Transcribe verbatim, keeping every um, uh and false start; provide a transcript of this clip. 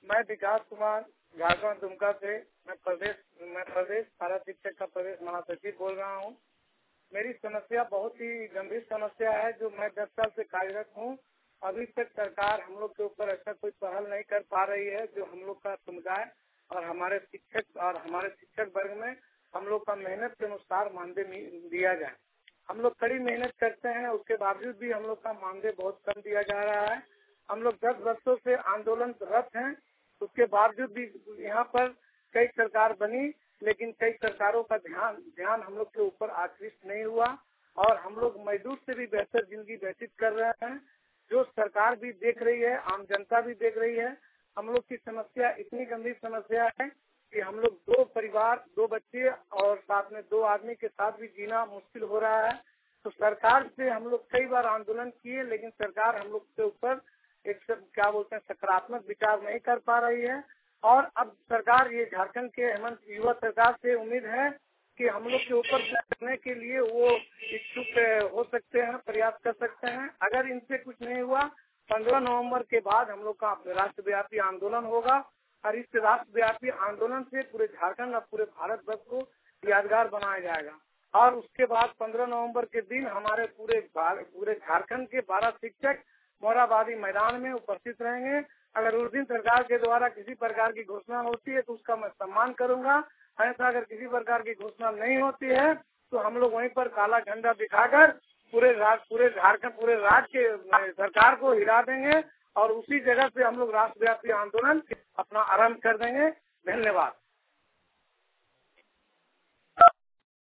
मैं विकास कुमार झारखंड दुमका से मैं प्रदेश मैं प्रदेश पारा शिक्षक का प्रदेश महासचिव बोल रहा हूँ। मेरी समस्या बहुत ही गंभीर समस्या है जो मैं दस साल से कार्यरत हूँ। अभी तक सरकार हम लोग के ऊपर ऐसा कोई पहल नहीं कर पा रही है जो हम लोग का समुदाय और हमारे शिक्षक और हमारे शिक्षक वर्ग में हम लोग का मेहनत के अनुसार मानदेय दिया जाए। हम लोग कड़ी मेहनत करते हैं, उसके बावजूद भी हम लोग का मानदेय बहुत कम दिया जा रहा है। हम लोग दस वर्षों से आंदोलनरत हैं, उसके बावजूद भी यहाँ पर कई सरकार बनी, लेकिन कई सरकारों का ध्यान ध्यान हम लोग के ऊपर आकृष्ट नहीं हुआ और हम लोग मजदूर से भी बेहतर जिंदगी व्यतीत कर रहे हैं। जो सरकार भी देख रही है, आम जनता भी देख रही है। हम लोग की समस्या इतनी गंभीर समस्या है कि हम लोग दो परिवार, दो बच्चे और साथ में दो आदमी के साथ भी जीना मुश्किल हो रहा है। तो सरकार से हम लोग कई बार आंदोलन किए, लेकिन सरकार हम लोग के ऊपर एक क्या बोलते हैं सकारात्मक विचार नहीं कर पा रही है। और अब सरकार ये झारखंड के हेमंत युवा सरकार से उम्मीद है कि हम लोग के ऊपर करने के लिए वो इच्छुक हो सकते हैं, प्रयास कर सकते हैं। अगर इनसे कुछ नहीं हुआ, पंद्रह नवंबर के बाद हम लोग का राष्ट्रव्यापी आंदोलन होगा और इस राष्ट्रव्यापी आंदोलन से पूरे झारखंड और पूरे भारत वर्ष को यादगार बनाया जाएगा। और उसके बाद पंद्रह नवंबर के दिन हमारे पूरे पूरे झारखंड के बारह शिक्षक मोराबादी मैदान में उपस्थित रहेंगे। अगर उस दिन सरकार के द्वारा किसी प्रकार की घोषणा होती है तो उसका मैं सम्मान करूंगा। ऐसा अगर किसी प्रकार की घोषणा नहीं होती है तो हम लोग वहीं पर काला झंडा दिखाकर पूरे पूरे झारखंड पूरे राज्य के सरकार को हिला देंगे और उसी जगह से हम लोग राष्ट्रव्यापी आंदोलन अपना आरंभ कर देंगे। धन्यवाद।